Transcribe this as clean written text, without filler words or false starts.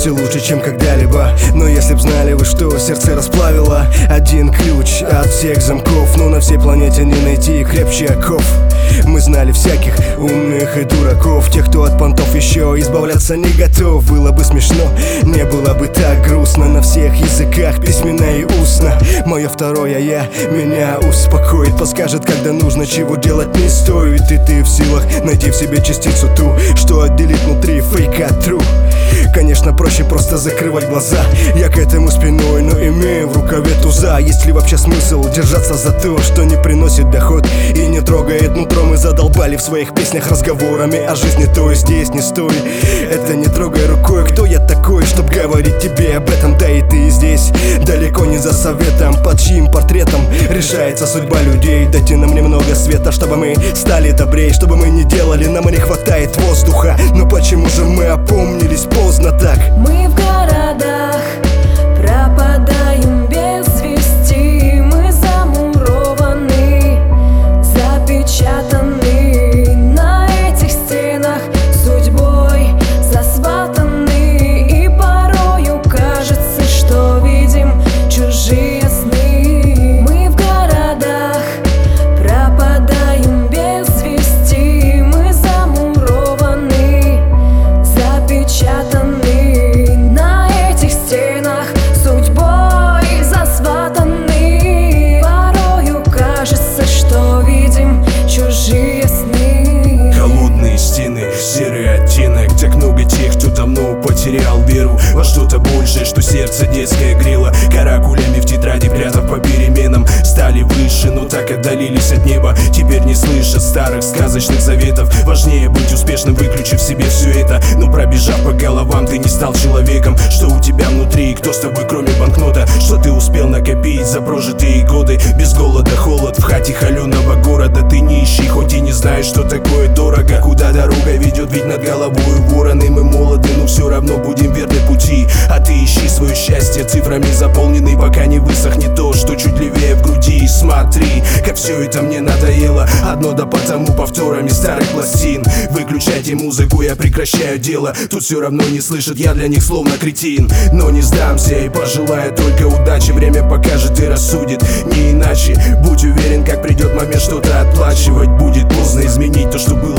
все лучше, чем когда-либо. Но если б знали вы, что сердце расплавило один ключ от всех замков, но на всей планете не найти крепче оков. Мы знали всяких умных и дураков, тех, кто от понтов еще избавляться не готов. Было бы смешно, не было бы так грустно. На всех языках, письменно и устно. Мое второе я меня успокоит, подскажет, когда нужно, чего делать не стоит. И ты в силах найти в себе частицу ту, что отделит внутри фейк от true. Конечно, проще просто закрывать глаза, я к этому спиной, но имею в рукаве туза. Есть ли вообще смысл держаться за то, что не приносит доход и не трогает нутро? Мы задолбали в своих песнях разговорами о жизни, то здесь не стой, это не трогай рукой. Кто я такой, чтоб говорить тебе об этом? Да и ты здесь далеко не за советом, под чьим портретом решается судьба людей. Дайте нам немного света, чтобы мы стали добрее, чтобы мы не делали, нам не хватает воздуха. Но почему же мы опомнились поздно так? Мы в городах пропадаем без вести, мы замурованы, запечатаны на этих стенах, судьбой засватаны, и порою кажется, что видим чужие сны. Мы в городах пропадаем без вести, мы замурованы, запечатаны на этих стенах, судьбой засватаны, порою кажется, что видим чужие сны. Холодные стены, серый оттенок, так много тех, кто давно потерял веру во что-то большее, что сердце детское грело. Каракулями в тетради прятав по переменам стали выше, но так отдалились от неба. Теперь не слышат старых сказочных заветов. Важнее быть успешным, выключив в себе все это. Но пробежав по головам, ты не стал человеком. Что у тебя внутри, кто с тобой кроме банкнота? Что ты успел накопить за прожитые годы? Без голода холод в хате холеного города. Ты нищий, хоть и не знаешь, что такое дорого. Куда дорога ведет, ведь над головой вороны. Мы молоды, но все равно будем верны пути. А ты ищи свое счастье цифрами заполненный, пока не высохнет то, что чуть левее в груди. Смотри, как все это мне надоело. Одно да потому повторами старых пластин. Выключайте музыку, я прекращаю дело. Тут все равно не слышит, я для них словно кретин. Но не сдамся и пожелаю только удачи. Время покажет и рассудит, не иначе. Будь уверен, как придет момент что-то отплачивать. Будет поздно изменить то, что было